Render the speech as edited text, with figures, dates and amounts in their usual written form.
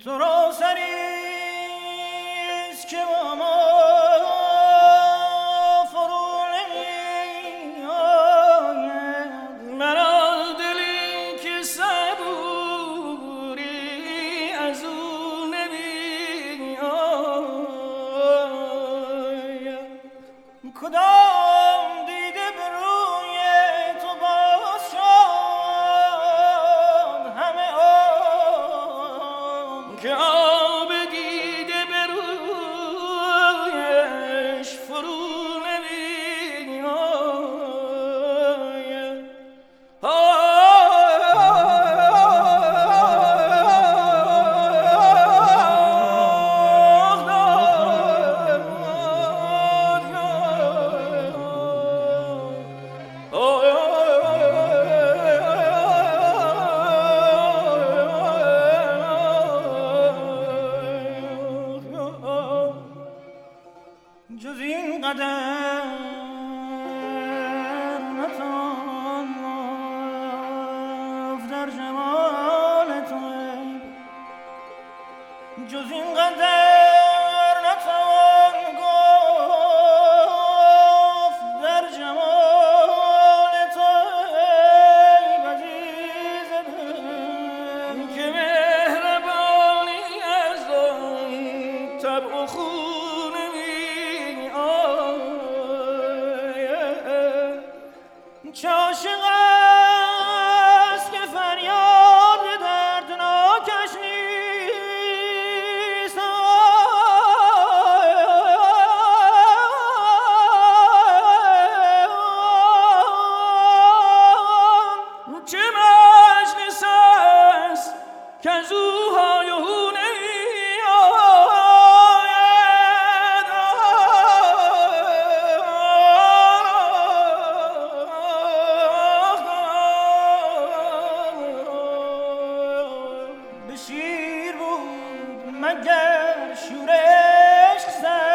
تو را سریست که با ما فرو نمی آید، مرا دلی که صبوری از او نمی آید. کدام دیده به روی تو باز شد همه آن که آب دیده به رویش فرو نمی آید. جز این قدر نتوان گفت در جمال تو، جز این قدر نتوان گفت در جمال تو عزیز دل که مهربانی از آن طبع و خون چه عاشق است که فریاد دردناکش نیست، چه مجلس است که از او های و هو شیر بود مگر شورش